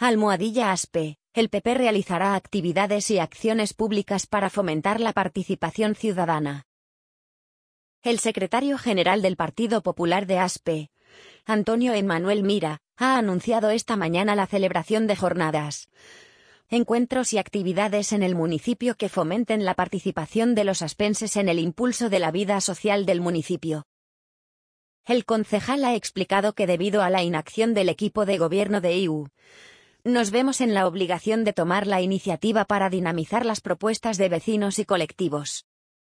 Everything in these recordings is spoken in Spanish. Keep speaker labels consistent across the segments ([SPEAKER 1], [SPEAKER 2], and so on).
[SPEAKER 1] #Aspe, el PP realizará actividades y acciones públicas para fomentar la participación ciudadana. El secretario general del Partido Popular de Aspe, Antonio Emmanuel Mira, ha anunciado esta mañana la celebración de jornadas, encuentros y actividades en el municipio que fomenten la participación de los aspenses en el impulso de la vida social del municipio. El concejal ha explicado que debido a la inacción del equipo de gobierno de IU, nos vemos en la obligación de tomar la iniciativa para dinamizar las propuestas de vecinos y colectivos.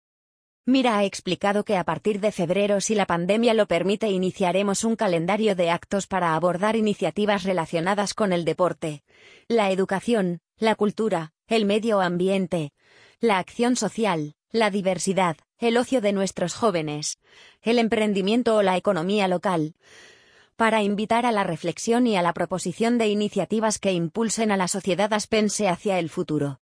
[SPEAKER 1] Mira ha explicado que a partir de febrero, si la pandemia lo permite, iniciaremos un calendario de actos para abordar iniciativas relacionadas con el deporte, la educación, la cultura, el medio ambiente, la acción social, la diversidad, el ocio de nuestros jóvenes, el emprendimiento o la economía local, para invitar a la reflexión y a la proposición de iniciativas que impulsen a la sociedad aspense hacia el futuro.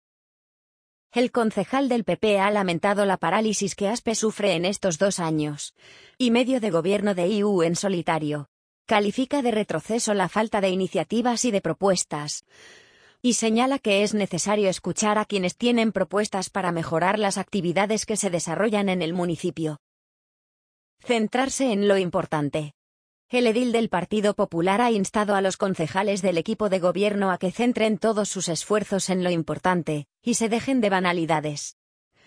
[SPEAKER 1] El concejal del PP ha lamentado la parálisis que Aspe sufre en estos 2 años y medio de gobierno de IU en solitario. Califica de retroceso la falta de iniciativas y de propuestas, y señala que es necesario escuchar a quienes tienen propuestas para mejorar las actividades que se desarrollan en el municipio. Centrarse en lo importante. El edil del Partido Popular ha instado a los concejales del equipo de gobierno a que centren todos sus esfuerzos en lo importante, y se dejen de banalidades.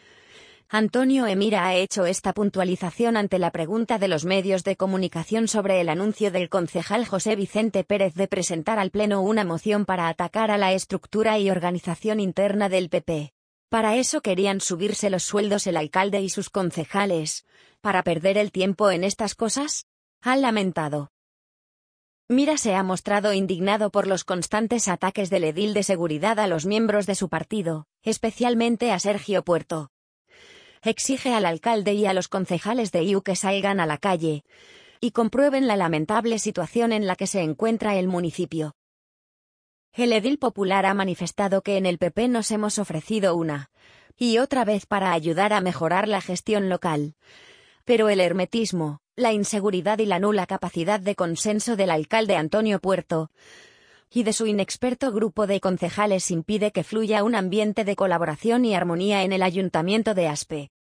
[SPEAKER 1] Antonio Emira ha hecho esta puntualización ante la pregunta de los medios de comunicación sobre el anuncio del concejal José Vicente Pérez de presentar al Pleno una moción para atacar a la estructura y organización interna del PP. Para eso querían subirse los sueldos el alcalde y sus concejales, ¿para perder el tiempo en estas cosas?, ha lamentado. Mira se ha mostrado indignado por los constantes ataques del edil de seguridad a los miembros de su partido, especialmente a Sergio Puerto. Exige al alcalde y a los concejales de IU que salgan a la calle y comprueben la lamentable situación en la que se encuentra el municipio. El edil popular ha manifestado que en el PP nos hemos ofrecido una y otra vez para ayudar a mejorar la gestión local, pero el hermetismo, la inseguridad y la nula capacidad de consenso del alcalde Antonio Puerto y de su inexperto grupo de concejales impide que fluya un ambiente de colaboración y armonía en el ayuntamiento de Aspe.